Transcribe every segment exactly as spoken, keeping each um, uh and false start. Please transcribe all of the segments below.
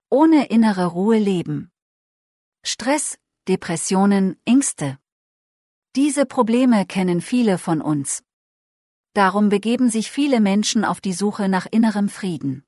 Ohne innere Ruhe leben. Stress, Depressionen, Ängste. Diese Probleme kennen viele von uns. Darum begeben sich viele Menschen auf die Suche nach innerem Frieden.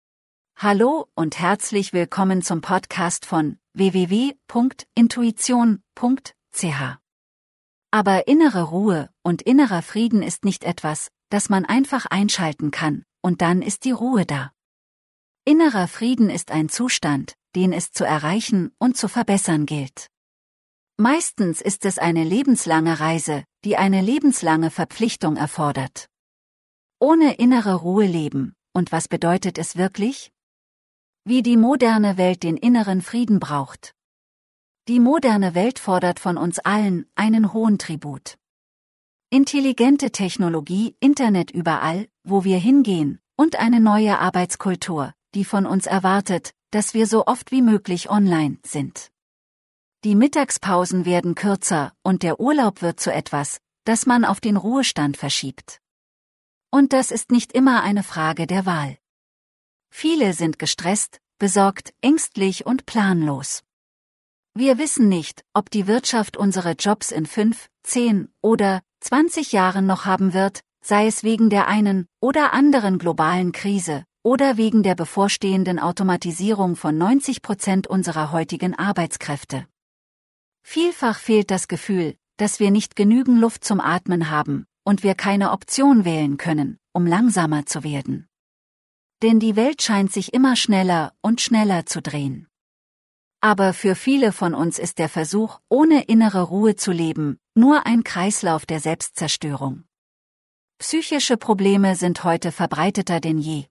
Hallo und herzlich willkommen zum Podcast von w w w punkt intuition punkt c h. Aber innere Ruhe und innerer Frieden ist nicht etwas, das man einfach einschalten kann, und dann ist die Ruhe da. Innerer Frieden ist ein Zustand, den es zu erreichen und zu verbessern gilt. Meistens ist es eine lebenslange Reise, die eine lebenslange Verpflichtung erfordert. Ohne innere Ruhe leben, und was bedeutet es wirklich? Wie die moderne Welt den inneren Frieden braucht. Die moderne Welt fordert von uns allen einen hohen Tribut. Intelligente Technologie, Internet überall, wo wir hingehen, und eine neue Arbeitskultur, die von uns erwartet, dass wir so oft wie möglich online sind. Die Mittagspausen werden kürzer und der Urlaub wird zu etwas, das man auf den Ruhestand verschiebt. Und das ist nicht immer eine Frage der Wahl. Viele sind gestresst, besorgt, ängstlich und planlos. Wir wissen nicht, ob die Wirtschaft unsere Jobs in fünf, zehn oder zwanzig Jahren noch haben wird, sei es wegen der einen oder anderen globalen Krise oder wegen der bevorstehenden Automatisierung von neunzig Prozent unserer heutigen Arbeitskräfte. Vielfach fehlt das Gefühl, dass wir nicht genügend Luft zum Atmen haben und wir keine Option wählen können, um langsamer zu werden. Denn die Welt scheint sich immer schneller und schneller zu drehen. Aber für viele von uns ist der Versuch, ohne innere Ruhe zu leben, nur ein Kreislauf der Selbstzerstörung. Psychische Probleme sind heute verbreiteter denn je.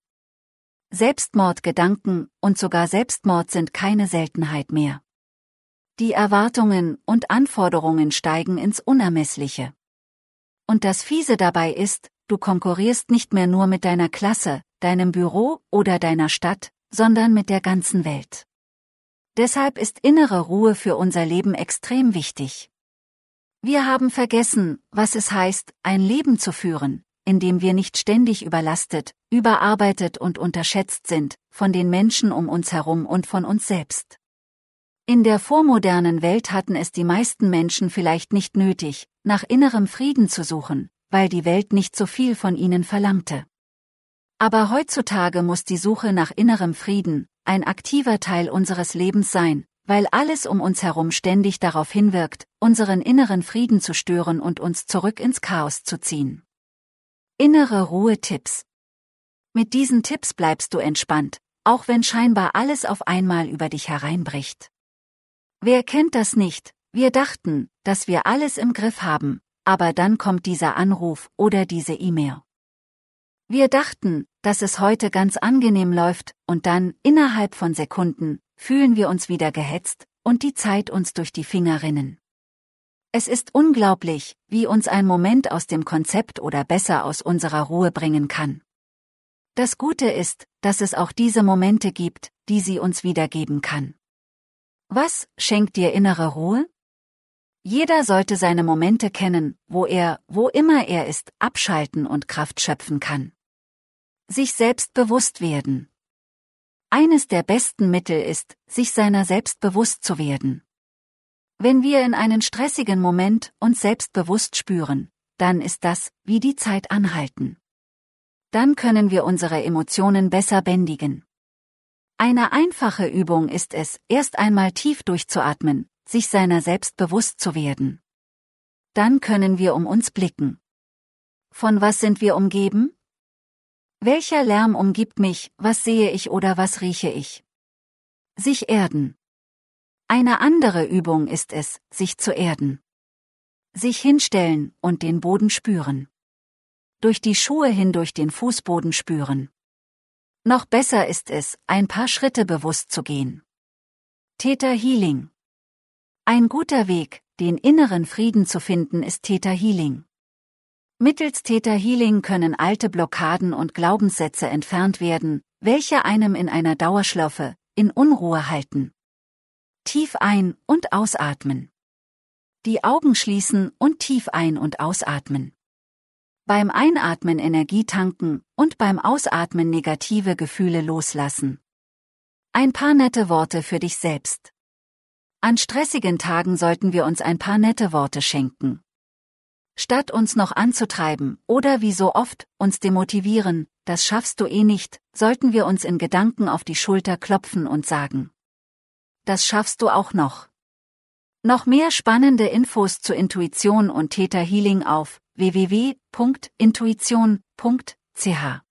Selbstmordgedanken und sogar Selbstmord sind keine Seltenheit mehr. Die Erwartungen und Anforderungen steigen ins Unermessliche. Und das Fiese dabei ist, du konkurrierst nicht mehr nur mit deiner Klasse, deinem Büro oder deiner Stadt, sondern mit der ganzen Welt. Deshalb ist innere Ruhe für unser Leben extrem wichtig. Wir haben vergessen, was es heißt, ein Leben zu führen, in dem wir nicht ständig überlastet, überarbeitet und unterschätzt sind, von den Menschen um uns herum und von uns selbst. In der vormodernen Welt hatten es die meisten Menschen vielleicht nicht nötig, nach innerem Frieden zu suchen, weil die Welt nicht so viel von ihnen verlangte. Aber heutzutage muss die Suche nach innerem Frieden ein aktiver Teil unseres Lebens sein, weil alles um uns herum ständig darauf hinwirkt, unseren inneren Frieden zu stören und uns zurück ins Chaos zu ziehen. Innere Ruhe-Tipps. Mit diesen Tipps bleibst du entspannt, auch wenn scheinbar alles auf einmal über dich hereinbricht. Wer kennt das nicht? Wir dachten, dass wir alles im Griff haben, aber dann kommt dieser Anruf oder diese E-Mail. Wir dachten, dass es heute ganz angenehm läuft, und dann, innerhalb von Sekunden, fühlen wir uns wieder gehetzt und die Zeit uns durch die Finger rinnen. Es ist unglaublich, wie uns ein Moment aus dem Konzept oder besser aus unserer Ruhe bringen kann. Das Gute ist, dass es auch diese Momente gibt, die sie uns wiedergeben kann. Was schenkt dir innere Ruhe? Jeder sollte seine Momente kennen, wo er, wo immer er ist, abschalten und Kraft schöpfen kann. Sich selbst bewusst werden. Eines der besten Mittel ist, sich seiner selbst bewusst zu werden. Wenn wir in einen stressigen Moment uns selbstbewusst spüren, dann ist das, wie die Zeit anhalten. Dann können wir unsere Emotionen besser bändigen. Eine einfache Übung ist es, erst einmal tief durchzuatmen, sich seiner selbst bewusst zu werden. Dann können wir um uns blicken. Von was sind wir umgeben? Welcher Lärm umgibt mich, was sehe ich oder was rieche ich? Sich erden. Eine andere Übung ist es, sich zu erden. Sich hinstellen und den Boden spüren. Durch die Schuhe hindurch den Fußboden spüren. Noch besser ist es, ein paar Schritte bewusst zu gehen. Theta Healing. Ein guter Weg, den inneren Frieden zu finden, ist Theta Healing. Mittels Theta Healing können alte Blockaden und Glaubenssätze entfernt werden, welche einem in einer Dauerschlaufe, in Unruhe halten. Tief ein- und ausatmen. Die Augen schließen und tief ein- und ausatmen. Beim Einatmen Energie tanken und beim Ausatmen negative Gefühle loslassen. Ein paar nette Worte für dich selbst. An stressigen Tagen sollten wir uns ein paar nette Worte schenken. Statt uns noch anzutreiben oder wie so oft uns demotivieren, das schaffst du eh nicht, sollten wir uns in Gedanken auf die Schulter klopfen und sagen: Das schaffst du auch noch. Noch mehr spannende Infos zu Intuition und Theta Healing auf w w w punkt intuition punkt c h.